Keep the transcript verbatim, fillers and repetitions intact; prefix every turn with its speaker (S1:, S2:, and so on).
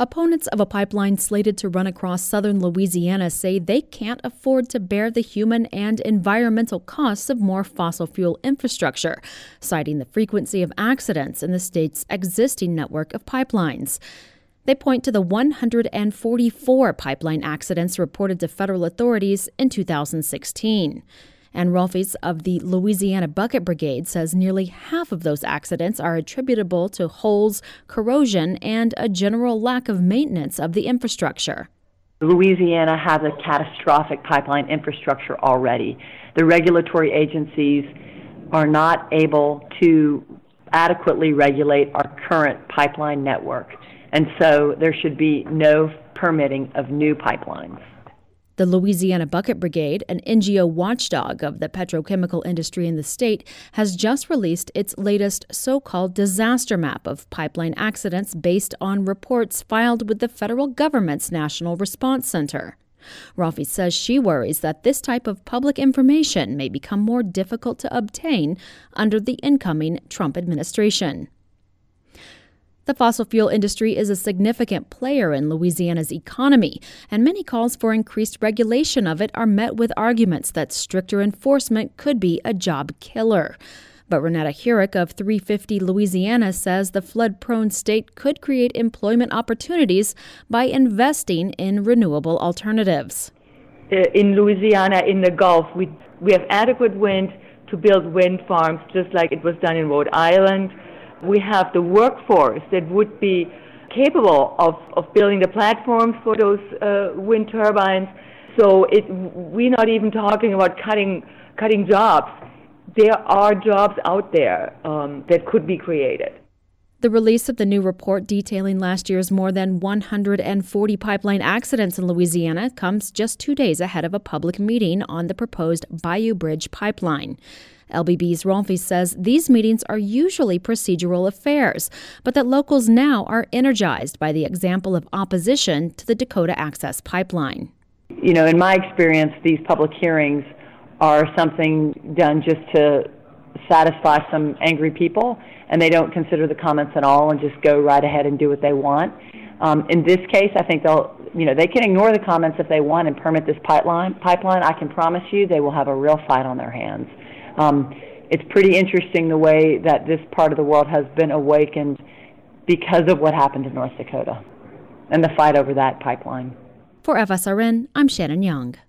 S1: Opponents of a pipeline slated to run across southern Louisiana say they can't afford to bear the human and environmental costs of more fossil fuel infrastructure, citing the frequency of accidents in the state's existing network of pipelines. They point to the one hundred forty-four pipeline accidents reported to federal authorities in two thousand sixteen. Ann Rolfes of the Louisiana Bucket Brigade says nearly half of those accidents are attributable to holes, corrosion, and a general lack of maintenance of the infrastructure.
S2: Louisiana has a catastrophic pipeline infrastructure already. The regulatory agencies are not able to adequately regulate our current pipeline network, and so there should be no permitting of new pipelines.
S1: The Louisiana Bucket Brigade, an N G O watchdog of the petrochemical industry in the state, has just released its latest so-called disaster map of pipeline accidents based on reports filed with the federal government's National Response Center. Rolfes says she worries that this type of public information may become more difficult to obtain under the incoming Trump administration. The fossil fuel industry is a significant player in Louisiana's economy, and many calls for increased regulation of it are met with arguments that stricter enforcement could be a job killer. But Renetta Hurick of three fifty Louisiana says the flood-prone state could create employment opportunities by investing in renewable alternatives.
S3: In Louisiana, in the Gulf, we, we have adequate wind to build wind farms, just like it was done in Rhode Island. We have the workforce that would be capable of, of building the platforms for those uh, wind turbines. So it, we're not even talking about cutting cutting jobs. There are jobs out there um, that could be created.
S1: The release of the new report detailing last year's more than one hundred forty pipeline accidents in Louisiana comes just two days ahead of a public meeting on the proposed Bayou Bridge pipeline. L B B's Rolfes says these meetings are usually procedural affairs, but that locals now are energized by the example of opposition to the Dakota Access Pipeline.
S2: You know, in my experience, these public hearings are something done just to satisfy some angry people, and they don't consider the comments at all and just go right ahead and do what they want. Um, in this case, I think they'll, you know, they can ignore the comments if they want and permit this pipeline. Pipeline, I can promise you they will have a real fight on their hands. Um, it's pretty interesting the way that this part of the world has been awakened because of what happened in North Dakota and the fight over that pipeline.
S1: For F S R N, I'm Shannon Young.